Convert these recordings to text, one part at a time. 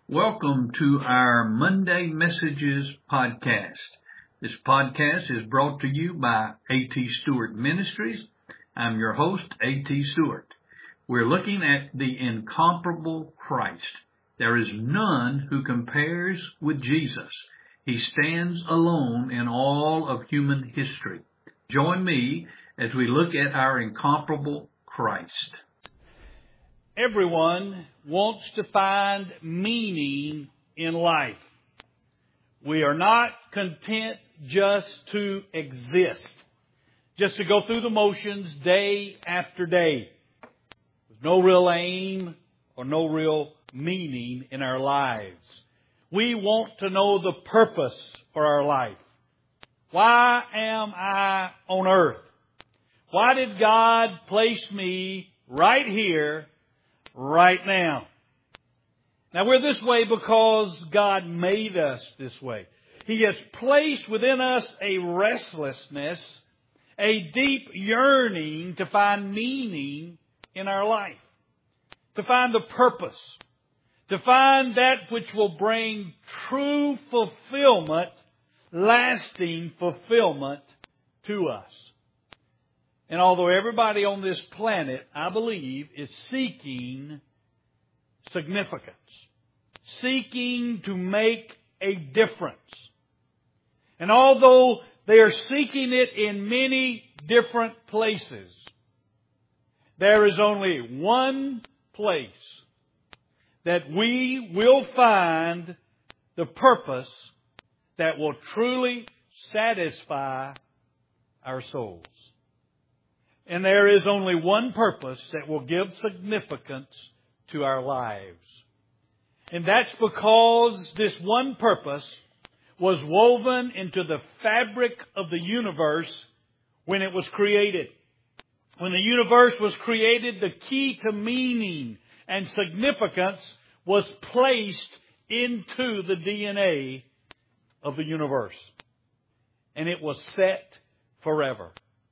Welcome to our Monday Messages podcast. This podcast is brought to you by A.T. Stewart Ministries. I'm your host, A.T. Stewart. We're looking at the incomparable Christ. There is none who compares with Jesus. He stands alone in all of human history. Join me as we look at our incomparable Christ. Everyone wants to find meaning in life. We are not content just to exist, just to go through the motions day after day, with no real aim or no real meaning in our lives. We want to know the purpose for our life. Why am I on earth? Why did God place me right here, right now? Now we're this way because God made us this way. He has placed within us a restlessness, a deep yearning to find meaning in our life, to find the purpose, to find that which will bring true fulfillment, lasting fulfillment to us. And although everybody on this planet, I believe, is seeking significance, seeking to make a difference, and although they are seeking it in many different places, there is only one place that we will find the purpose that will truly satisfy our souls. And there is only one purpose that will give significance to our lives. And that's because this one purpose was woven into the fabric of the universe when it was created. When the universe was created, the key to meaning and significance was placed into the DNA of the universe. And it was set forever.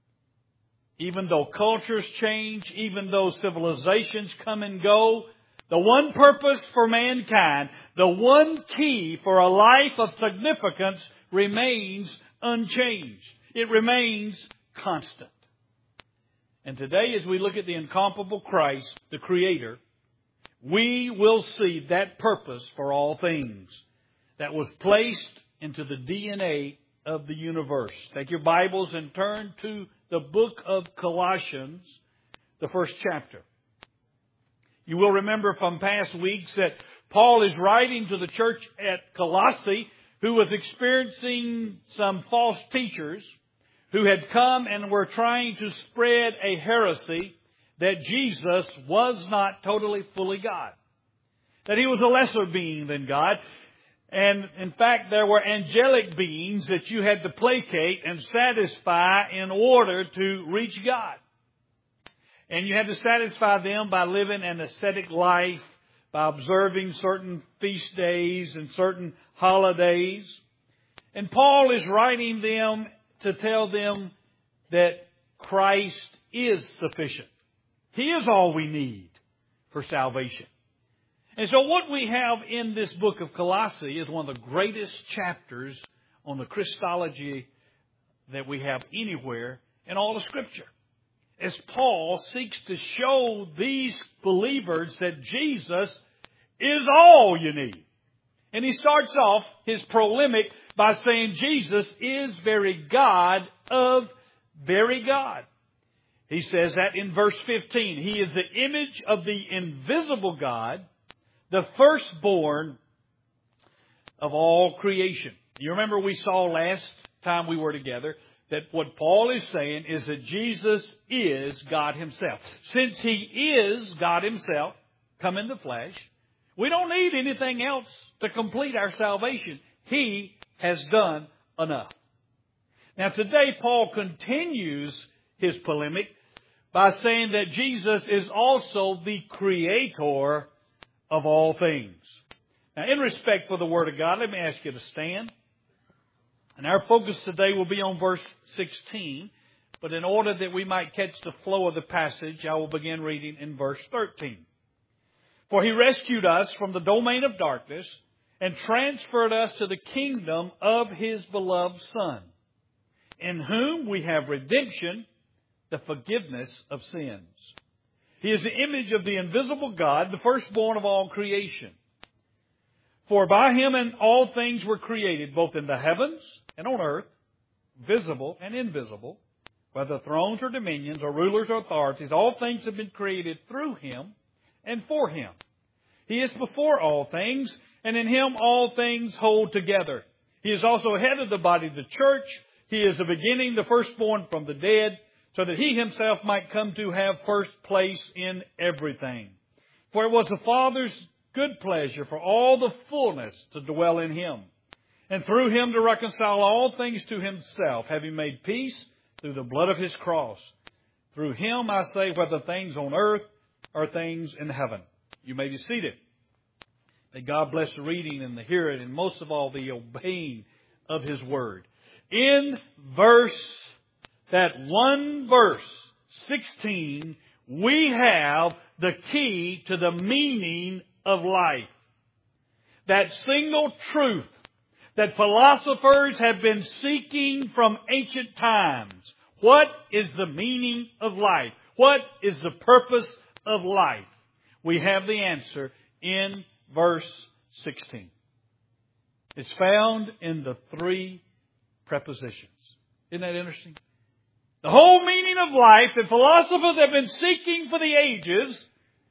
Even though cultures change, even though civilizations come and go, the one purpose for mankind, the one key for a life of significance remains unchanged. It remains constant. And today, as we look at the incomparable Christ, the Creator, we will see that purpose for all things that was placed into the DNA of the universe. Take your Bibles and turn to the book of Colossians, the first chapter. You will remember from past weeks that Paul is writing to the church at Colossae who was experiencing some false teachers who had come and were trying to spread a heresy that Jesus was not totally fully God, that He was a lesser being than God. And in fact, there were angelic beings that you had to placate and satisfy in order to reach God. And you had to satisfy them by living an ascetic life, by observing certain feast days and certain holidays. And Paul is writing them to tell them that Christ is sufficient. He is all we need for salvation. And so what we have in this book of Colossae is one of the greatest chapters on the Christology that we have anywhere in all of Scripture. As Paul seeks to show these believers that Jesus is all you need. And he starts off his polemic by saying Jesus is very God of very God. He says that in verse 15. He is the image of the invisible God, the firstborn of all creation. You remember we saw last time we were together that what Paul is saying is that Jesus is God Himself. Since He is God Himself, come in the flesh, we don't need anything else to complete our salvation. He has done enough. Now today Paul continues his polemic by saying that Jesus is also the creator of all things. Now, in respect for the Word of God, let me ask you to stand. And our focus today will be on verse 16. But in order that we might catch the flow of the passage, I will begin reading in verse 13. For He rescued us from the domain of darkness and transferred us to the kingdom of His beloved Son, in whom we have redemption, the forgiveness of sins. He is the image of the invisible God, the firstborn of all creation. For by Him and all things were created, both in the heavens and on earth, visible and invisible, whether thrones or dominions or rulers or authorities, all things have been created through Him and for Him. He is before all things, and in Him all things hold together. He is also head of the body, the church. He is the beginning, the firstborn from the dead, so that He Himself might come to have first place in everything. For it was the Father's good pleasure for all the fullness to dwell in Him, and through Him to reconcile all things to Himself, having made peace through the blood of His cross. Through Him, I say, whether things on earth or things in heaven. You may be seated. May God bless the reading and the hearing, and most of all, the obeying of His Word. In that one verse, 16, we have the key to the meaning of life. That single truth that philosophers have been seeking from ancient times. What is the meaning of life? What is the purpose of life? We have the answer in verse 16. It's found in the three prepositions. Isn't that interesting? The whole meaning of life that philosophers have been seeking for the ages,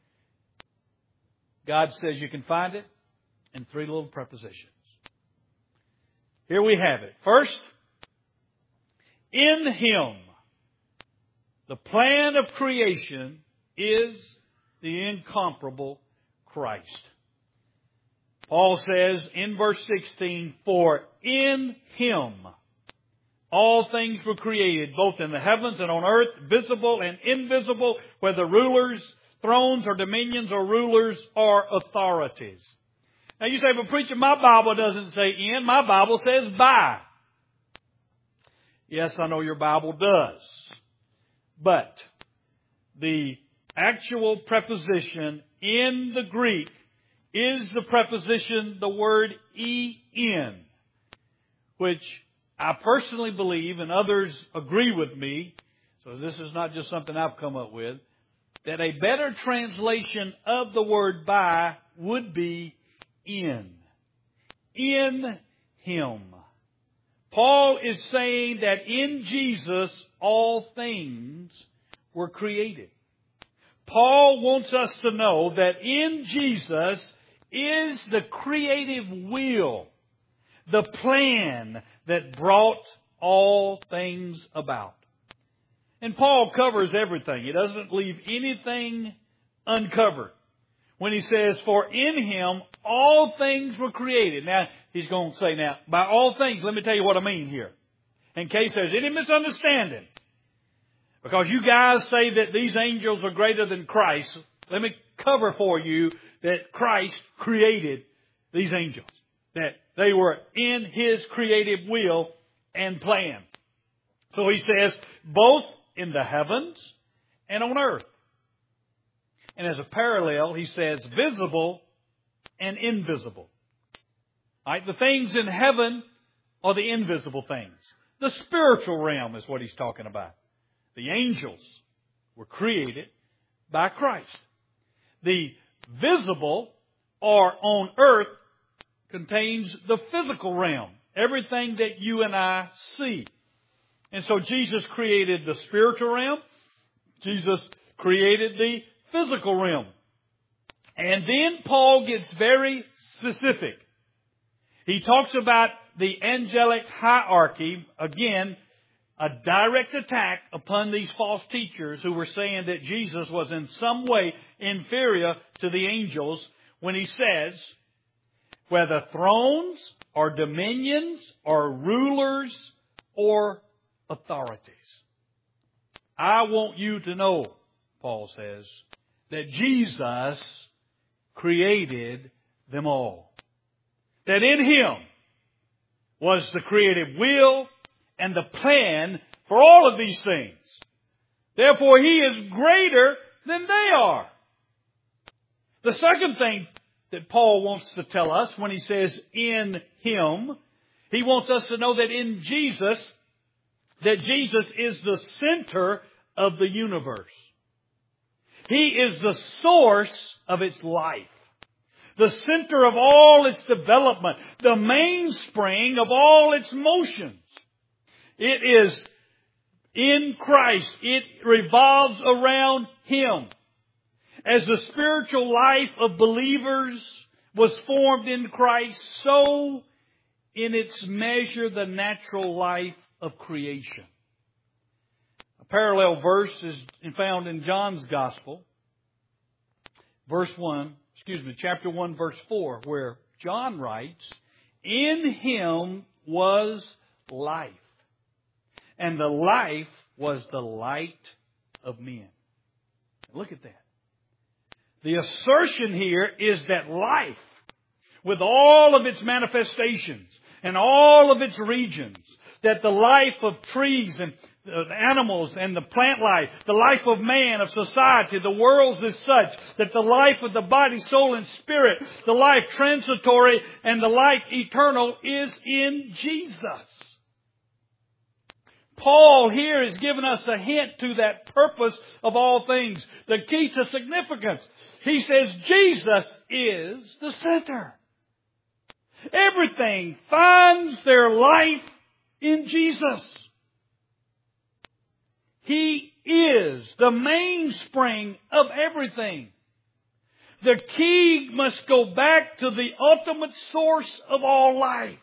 God says you can find it in three little prepositions. Here we have it. First, in Him. The plan of creation is the incomparable Christ. Paul says in verse 16, for in Him all things were created, both in the heavens and on earth, visible and invisible, whether rulers, thrones, or dominions, or rulers, or authorities. Now you say, but preacher, my Bible doesn't say in, my Bible says by. Yes, I know your Bible does. But the actual preposition in the Greek is the preposition, the word en, which I personally believe, and others agree with me, so this is not just something I've come up with, that a better translation of the word by would be in. In Him. Paul is saying that in Jesus all things were created. Paul wants us to know that in Jesus is the creative will, the plan that brought all things about. And Paul covers everything. He doesn't leave anything uncovered when he says, for in Him all things were created. Now, he's going to say, now, by all things, let me tell you what I mean here. In case there's any misunderstanding. Because you guys say that these angels are greater than Christ, let me cover for you that Christ created these angels. That they were in His creative will and plan. So he says, both in the heavens and on earth. And as a parallel, he says visible and invisible. All right, the things in heaven are the invisible things. The spiritual realm is what he's talking about. The angels were created by Christ. The visible or on earth contains the physical realm. Everything that you and I see. And so Jesus created the spiritual realm. Jesus created the physical realm. And then Paul gets very specific. He talks about the angelic hierarchy. Again, a direct attack upon these false teachers who were saying that Jesus was in some way inferior to the angels when he says, whether thrones or dominions or rulers or authorities. I want you to know, Paul says, that Jesus created them all. That in Him was the creative will and the plan for all of these things. Therefore, He is greater than they are. The second thing that Paul wants to tell us when he says in Him, he wants us to know that in Jesus, that Jesus is the center of the universe. He is the source of its life, the center of all its development, the mainspring of all its motions. It is in Christ. It revolves around Him. As the spiritual life of believers was formed in Christ, so in its measure the natural life of creation. A parallel verse is found in John's Gospel, chapter 1, verse 4, where John writes, "In Him was life, and the life was the light of men." Look at that. The assertion here is that life, with all of its manifestations and all of its regions, that the life of trees and animals and the plant life, the life of man, of society, the world is such that the life of the body, soul, and spirit, the life transitory and the life eternal is in Jesus. Paul here has given us a hint to that purpose of all things, the key to significance. He says Jesus is the center. Everything finds their life in Jesus. He is the mainspring of everything. The key must go back to the ultimate source of all life.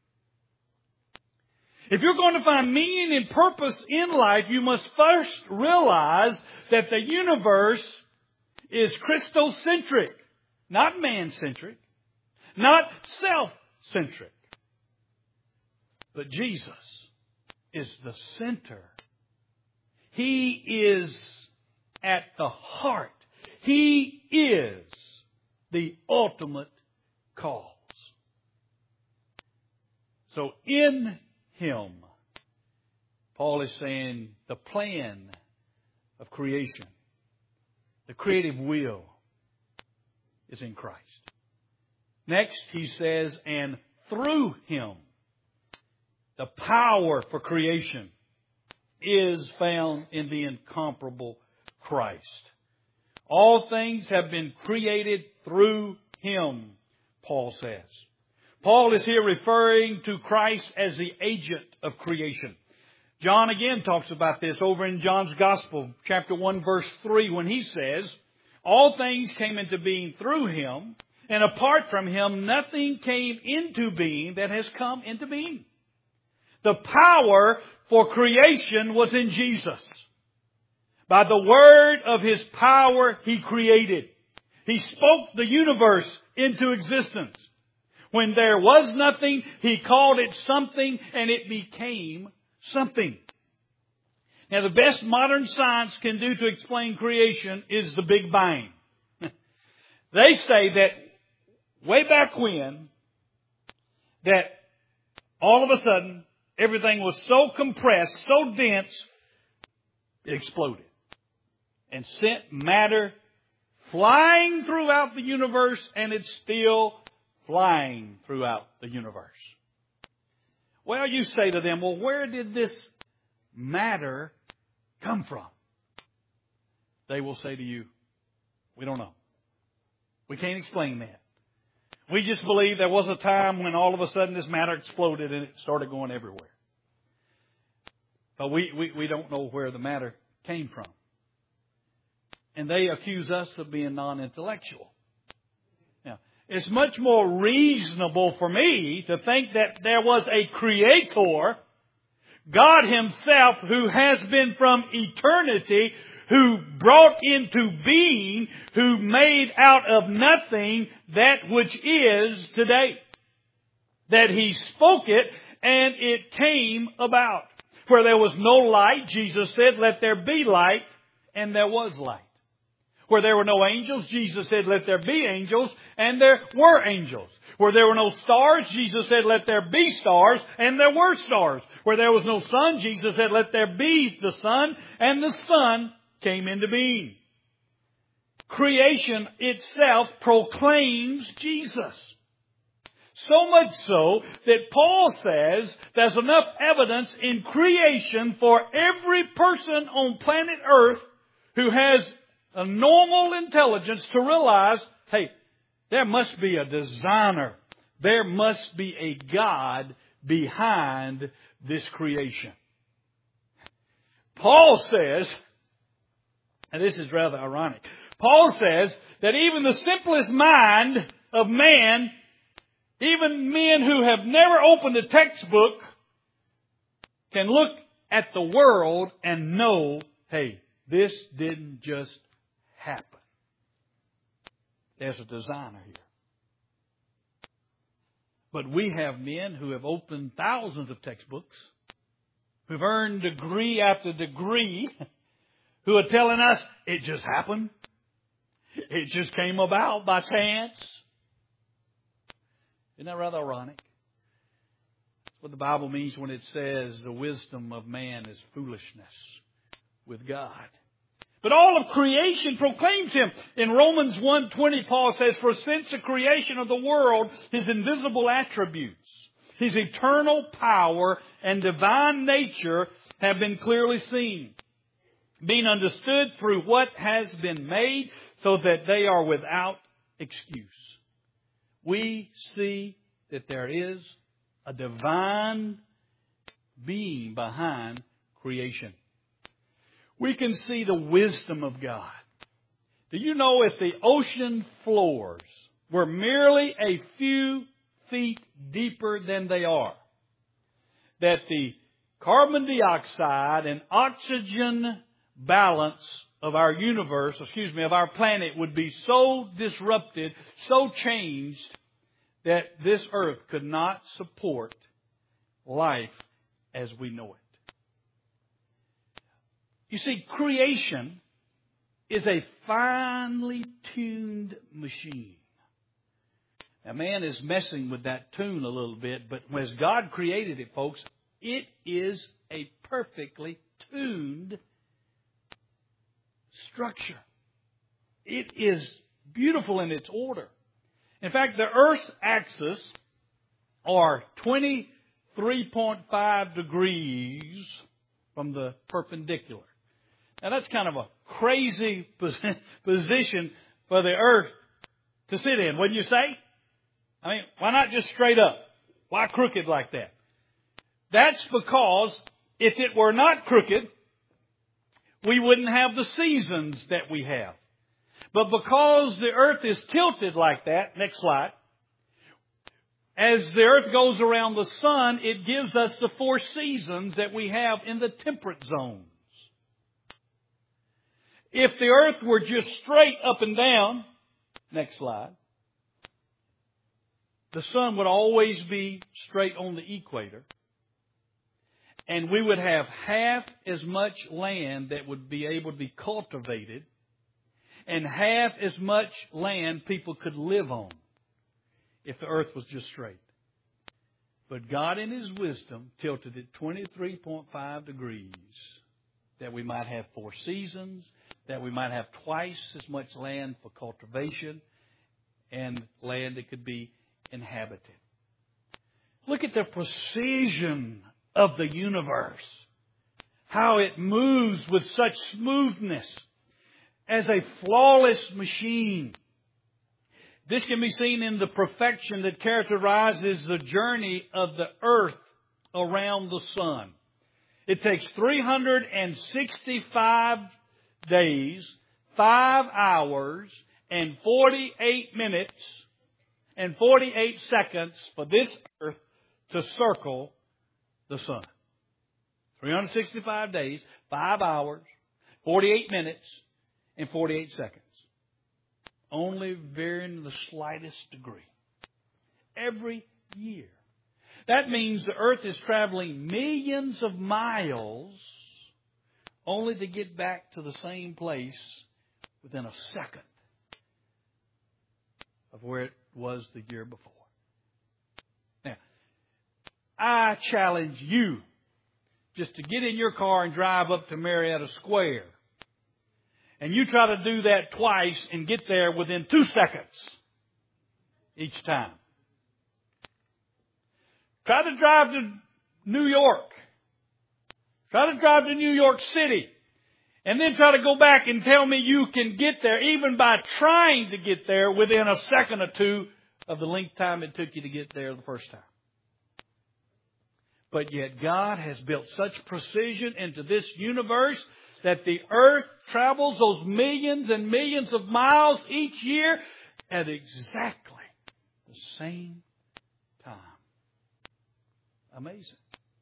If you're going to find meaning and purpose in life, you must first realize that the universe is Christocentric, not man-centric, not self-centric. But Jesus is the center. He is at the heart. He is the ultimate cause. So in Him, Paul is saying the plan of creation, the creative will, is in Christ. Next, he says, and through Him, the power for creation is found in the incomparable Christ. All things have been created through Him, Paul says. Paul is here referring to Christ as the agent of creation. John again talks about this over in John's Gospel, chapter 1, verse 3, when he says, all things came into being through Him, and apart from Him, nothing came into being that has come into being. The power for creation was in Jesus. By the word of His power, He created. He spoke the universe into existence. When there was nothing, He called it something, and it became something. Now, the best modern science can do to explain creation is the Big Bang. They say that way back when, that all of a sudden, everything was so compressed, so dense, it exploded and sent matter flying throughout the universe, and it's still flying throughout the universe. Well, you say to them, well, where did this matter come from? They will say to you, we don't know. We can't explain that. We just believe there was a time when all of a sudden this matter exploded and it started going everywhere. But we don't know where the matter came from. And they accuse us of being non-intellectual. Now, it's much more reasonable for me to think that there was a Creator, God Himself, who has been from eternity, who brought into being, who made out of nothing that which is today. That He spoke it and it came about. Where there was no light, Jesus said, let there be light, and there was light. Where there were no angels, Jesus said, let there be angels, and there were angels. Where there were no stars, Jesus said, let there be stars, and there were stars. Where there was no sun, Jesus said, let there be the sun, and the sun came into being. creation itself proclaims Jesus. So much so that Paul says there's enough evidence in creation for every person on planet Earth who has a normal intelligence to realize, hey, there must be a designer. There must be a God behind this creation. Paul says, and this is rather ironic, Paul says that even the simplest mind of man, even men who have never opened a textbook, can look at the world and know, hey, this didn't just happen. There's a designer here. But we have men who have opened thousands of textbooks, who've earned degree after degree, who are telling us it just happened. It just came about by chance. Isn't that rather ironic? That's what the Bible means when it says the wisdom of man is foolishness with God. But all of creation proclaims Him. In Romans 1:20, Paul says, for since the creation of the world, His invisible attributes, His eternal power and divine nature have been clearly seen, being understood through what has been made, so that they are without excuse. We see that there is a divine being behind creation. We can see the wisdom of God. Do you know if the ocean floors were merely a few feet deeper than they are, that the carbon dioxide and oxygen balance of our universe, of our planet would be so disrupted, so changed, that this earth could not support life as we know it. You see, creation is a finely tuned machine. Now, man is messing with that tune a little bit, but as God created it, folks, it is a perfectly tuned structure. It is beautiful in its order. In fact, the Earth's axis are 23.5 degrees from the perpendicular. Now, that's kind of a crazy position for the Earth to sit in, wouldn't you say? I mean, why not just straight up? Why crooked like that? That's because if it were not crooked, we wouldn't have the seasons that we have. But because the earth is tilted like that, next slide, as the earth goes around the sun, it gives us the 4 seasons that we have in the temperate zones. If the earth were just straight up and down, next slide, the sun would always be straight on the equator. And we would have half as much land that would be able to be cultivated and half as much land people could live on if the earth was just straight. But God in His wisdom tilted it 23.5 degrees that we might have 4 seasons, that we might have twice as much land for cultivation and land that could be inhabited. Look at the precision of the universe. How it moves with such smoothness as a flawless machine. This can be seen in the perfection that characterizes the journey of the earth around the sun. It takes 365 days, 5 hours, and 48 minutes, and 48 seconds for this earth to circle the sun. 365 days, 5 hours, 48 minutes, and 48 seconds. Only varying the slightest degree. Every year. That means the earth is traveling millions of miles only to get back to the same place within a second of where it was the year before. Now, I challenge you just to get in your car and drive up to Marietta Square And you try to do that twice and get there within 2 seconds each time. Try to drive to New York. Try to drive to New York City. And then try to go back and tell me you can get there, even by trying to get there, within a second or two of the length time it took you to get there the first time. But yet God has built such precision into this universe that the earth travels those millions and millions of miles each year at exactly the same time. Amazing.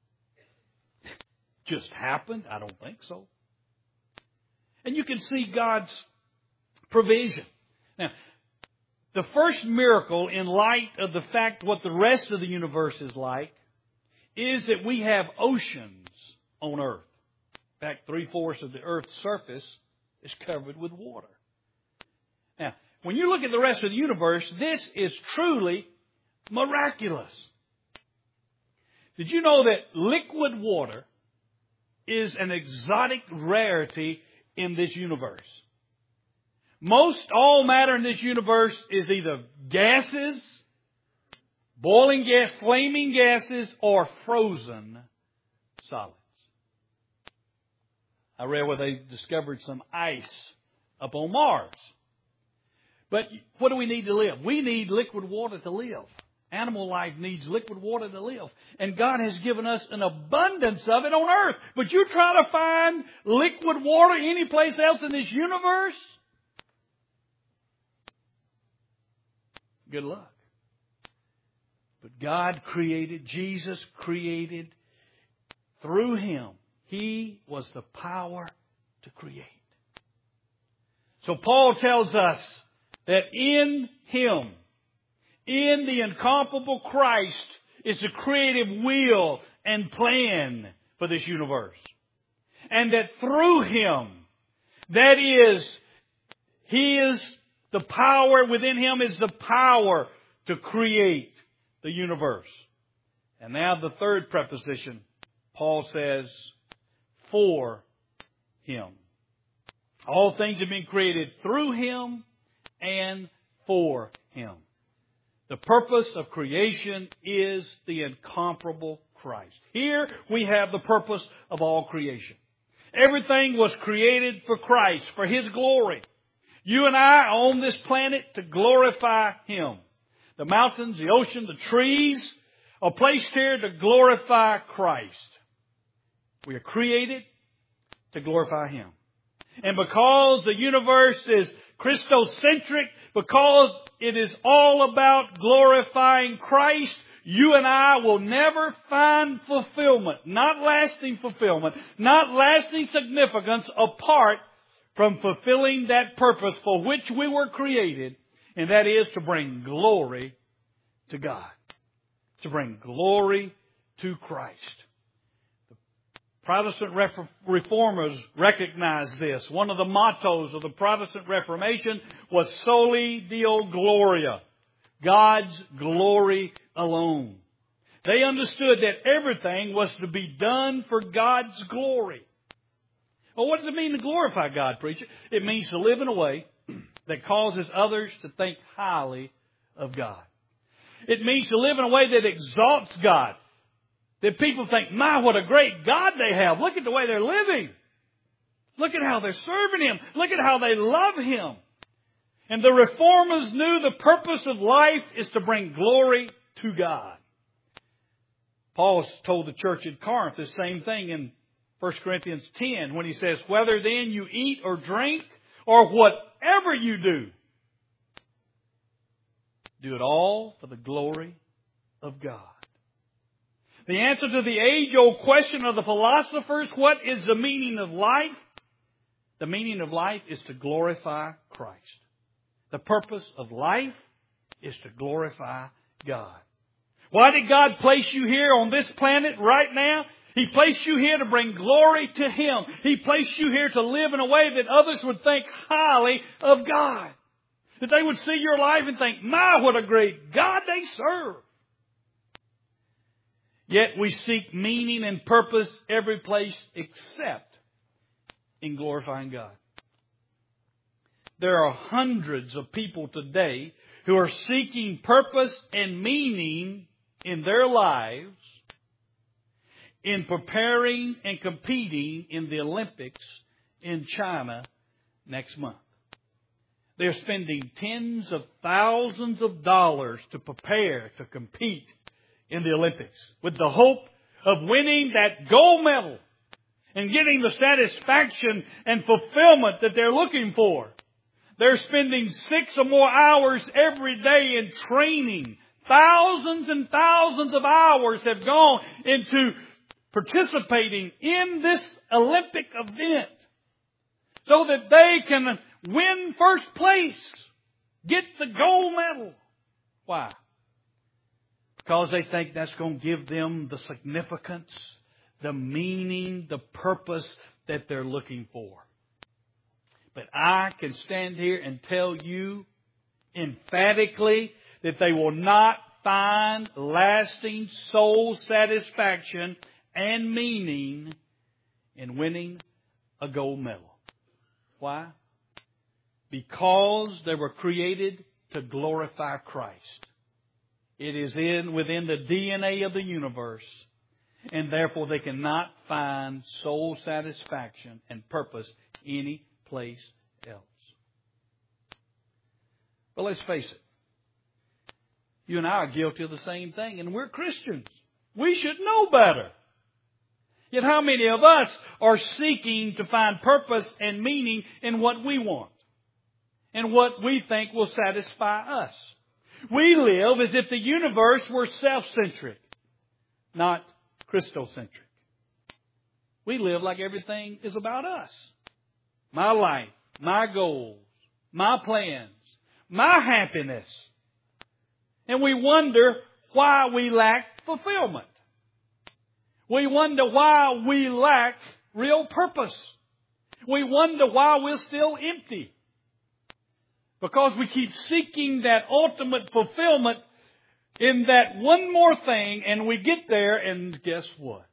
Just happened? I don't think so. And you can see God's provision. Now, the first miracle, in light of the fact what the rest of the universe is like, is that we have oceans on earth. In fact, 3/4 of the earth's surface is covered with water. Now, when you look at the rest of the universe, this is truly miraculous. Did you know that liquid water is an exotic rarity in this universe? Most all matter in this universe is either gases, boiling gas, flaming gases, or frozen solids. I read where they discovered some ice up on Mars. But what do we need to live? We need liquid water to live. Animal life needs liquid water to live. And God has given us an abundance of it on earth. But you try to find liquid water anyplace else in this universe? Good luck. But God created, Jesus created, through Him. He was the power to create. So Paul tells us that in Him, in the incomparable Christ, is the creative will and plan for this universe. And that through Him, that is, He is the power, within Him is the power to create the universe. And now the third preposition, Paul says, for Him. All things have been created through Him and for Him. The purpose of creation is the incomparable Christ. Here we have the purpose of all creation. Everything was created for Christ, for His glory. You and I are on this planet to glorify Him. The mountains, the ocean, the trees are placed here to glorify Christ. We are created to glorify Him. And because the universe is Christocentric, because it is all about glorifying Christ, you and I will never find fulfillment, not lasting significance apart from fulfilling that purpose for which we were created, and that is to bring glory to God, to bring glory to Christ. The Protestant reformers recognized this. One of the mottos of the Protestant Reformation was Soli Deo Gloria, God's glory alone. They understood that everything was to be done for God's glory. Well, what does it mean to glorify God, preacher? It means to live in a way that causes others to think highly of God. It means to live in a way that exalts God. That people think, my, what a great God they have. Look at the way they're living. Look at how they're serving Him. Look at how they love Him. And the reformers knew the purpose of life is to bring glory to God. Paul told the church at Corinth the same thing in 1 Corinthians 10 when he says, whether then you eat or drink or whatever you do, do it all for the glory of God. The answer to the age-old question of the philosophers, what is the meaning of life? The meaning of life is to glorify Christ. The purpose of life is to glorify God. Why did God place you here on this planet right now? He placed you here to bring glory to Him. He placed you here to live in a way that others would think highly of God. That they would see your life and think, my, what a great God they serve. Yet we seek meaning and purpose every place except in glorifying God. there are hundreds of people today who are seeking purpose and meaning in their lives in preparing and competing in the Olympics in China next month. They're spending tens of thousands of dollars to prepare to compete in the Olympics with the hope of winning that gold medal and getting the satisfaction and fulfillment that they're looking for. They're spending 6 or more hours every day in training. Thousands and thousands of hours have gone into participating in this Olympic event so that they can win first place, get the gold medal. Why? Because they think that's going to give them the significance, the meaning, the purpose that they're looking for. But I can stand here and tell you emphatically that they will not find lasting soul satisfaction and meaning in winning a gold medal. Why? Because they were created to glorify Christ. It is within the DNA of the universe, and therefore they cannot find soul satisfaction and purpose any place else. But let's face it. You and I are guilty of the same thing, and we're Christians. We should know better. Yet how many of us are seeking to find purpose and meaning in what we want and what we think will satisfy us? We live as if the universe were self-centric, not Christocentric. We live like everything is about us. My life, my goals, my plans, my happiness. And we wonder why we lack fulfillment. We wonder why we lack real purpose. We wonder why we're still empty. Because we keep seeking that ultimate fulfillment in that one more thing, and we get there, and guess what?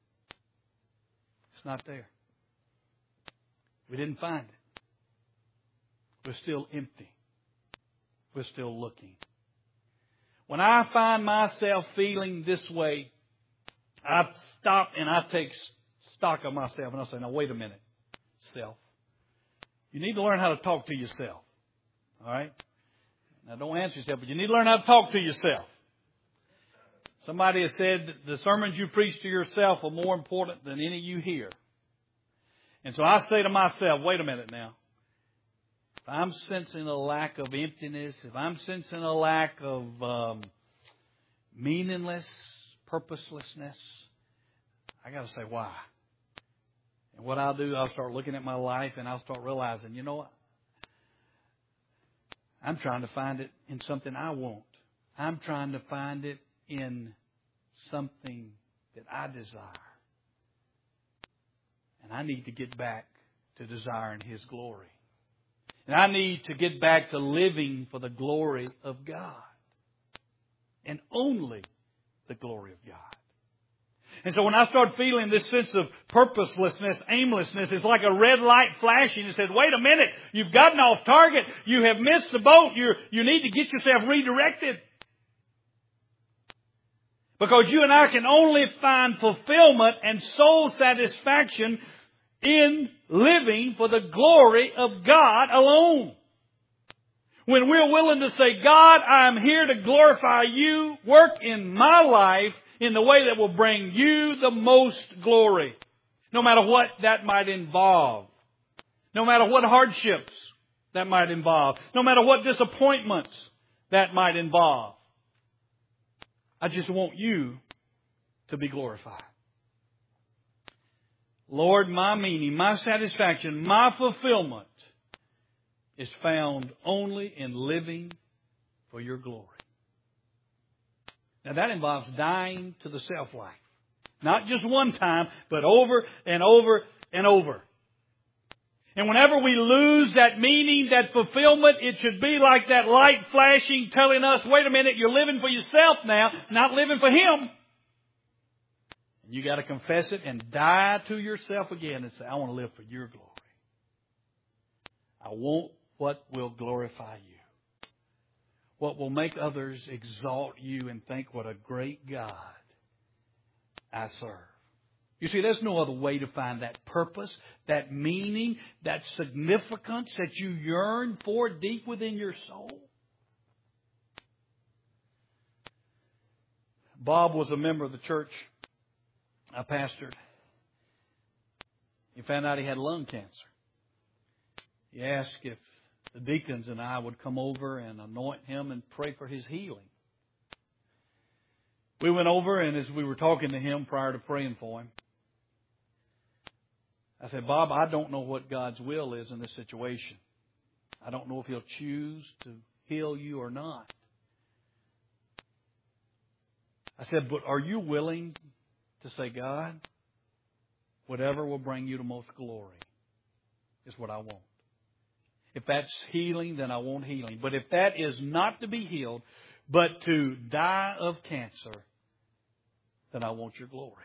It's not there. We didn't find it. We're still empty. We're still looking. When I find myself feeling this way, I stop and I take stock of myself, and I say, now wait a minute, self. You need to learn how to talk to yourself. All right? Now don't answer yourself, but you need to learn how to talk to yourself. Somebody has said that the sermons you preach to yourself are more important than any you hear. And so I say to myself, wait a minute now. If I'm sensing a lack of emptiness, if I'm sensing a lack of meaningless, purposelessness, I got to say why. And what I'll do, I'll start looking at my life and I'll start realizing, you know what? I'm trying to find it in something I want. I'm trying to find it in something that I desire. And I need to get back to desiring His glory. And I need to get back to living for the glory of God. And only the glory of God. And so when I start feeling this sense of purposelessness, aimlessness, it's like a red light flashing and said, wait a minute, you've gotten off target. You have missed the boat. You need to get yourself redirected. Because you and I can only find fulfillment and soul satisfaction in living for the glory of God alone. When we're willing to say, God, I'm here to glorify You, work in my life in the way that will bring You the most glory. No matter what that might involve. No matter what hardships that might involve. No matter what disappointments that might involve. I just want You to be glorified. Lord, my meaning, my satisfaction, my fulfillment is found only in living for Your glory. Now that involves dying to the self-life. Not just one time, but over and over and over. And whenever we lose that meaning, that fulfillment, it should be like that light flashing telling us, wait a minute, you're living for yourself now, not living for Him. And you got to confess it and die to yourself again and say, I want to live for Your glory. I want what will glorify you, what will make others exalt you and think, what a great God I serve. You see, there's no other way to find that purpose, that meaning, that significance that you yearn for deep within your soul. Bob was a member of the church I pastored. He found out he had lung cancer. He asked if the deacons and I would come over and anoint him and pray for his healing. We went over, and as we were talking to him prior to praying for him, I said, Bob, I don't know what God's will is in this situation. I don't know if He'll choose to heal you or not. I said, but are you willing to say, God, whatever will bring you the most glory is what I want. If that's healing, then I want healing. But if that is not to be healed, but to die of cancer, then I want your glory.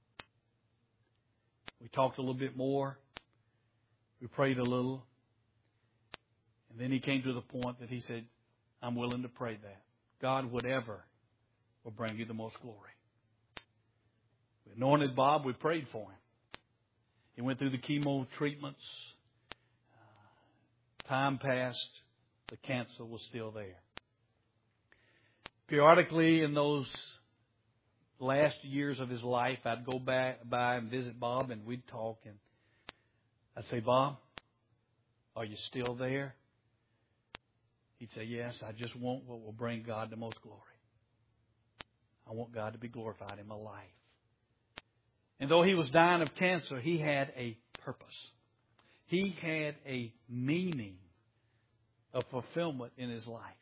We talked a little bit more. We prayed a little. And then he came to the point that he said, I'm willing to pray that. God, whatever will bring you the most glory. We anointed Bob. We prayed for him. He went through the chemo treatments. Time passed. The cancer was still there. Periodically in those last years of his life, I'd go by and visit Bob, and we'd talk. And I'd say, Bob, are you still there? He'd say, yes, I just want what will bring God the most glory. I want God to be glorified in my life. And though he was dying of cancer, he had a purpose. He had a meaning of fulfillment in his life.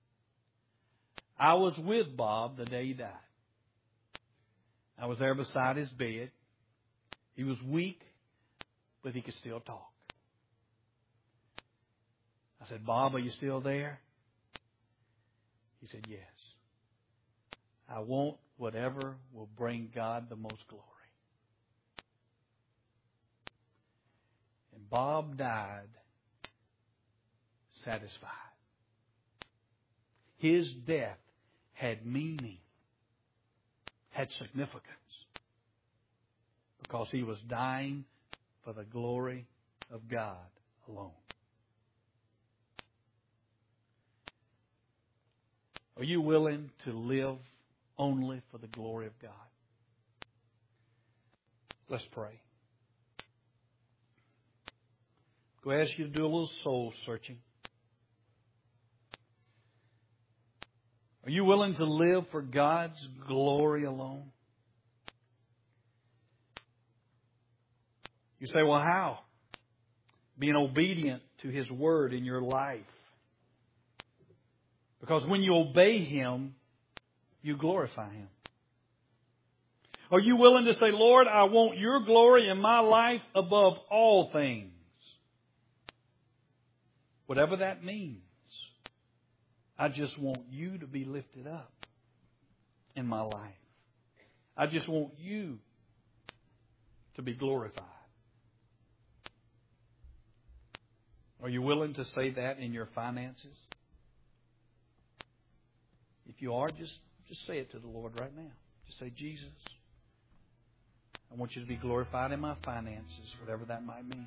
I was with Bob the day he died. I was there beside his bed. He was weak, but he could still talk. I said, Bob, are you still there? He said, yes. I want whatever will bring God the most glory. And Bob died satisfied. His death had meaning, had significance, because he was dying for the glory of God alone. Are you willing to live only for the glory of God? Let's pray. Go ask you to do a little soul searching. Are you willing to live for God's glory alone? You say, well, how? Being obedient to His Word in your life. Because when you obey Him, you glorify Him. Are you willing to say, Lord, I want your glory in my life above all things? Whatever that means. I just want you to be lifted up in my life. I just want you to be glorified. Are you willing to say that in your finances? If you are, just say it to the Lord right now. Just say, Jesus, I want you to be glorified in my finances, whatever that might mean.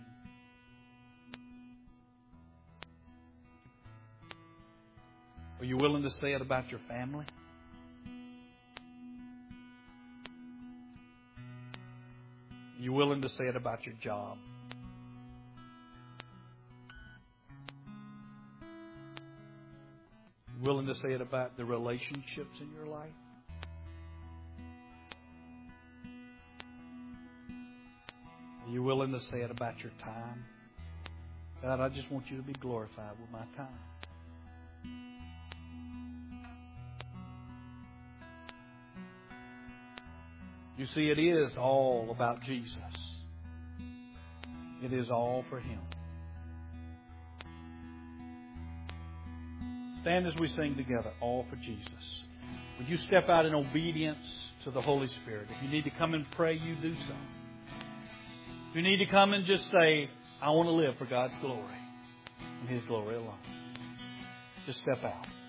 Are you willing to say it about your family? Are you willing to say it about your job? Are you willing to say it about the relationships in your life? Are you willing to say it about your time? God, I just want you to be glorified with my time. You see, it is all about Jesus. It is all for Him. Stand as we sing together, all for Jesus. Would you step out in obedience to the Holy Spirit? If you need to come and pray, you do so. If you need to come and just say, I want to live for God's glory, and His glory alone. Just step out.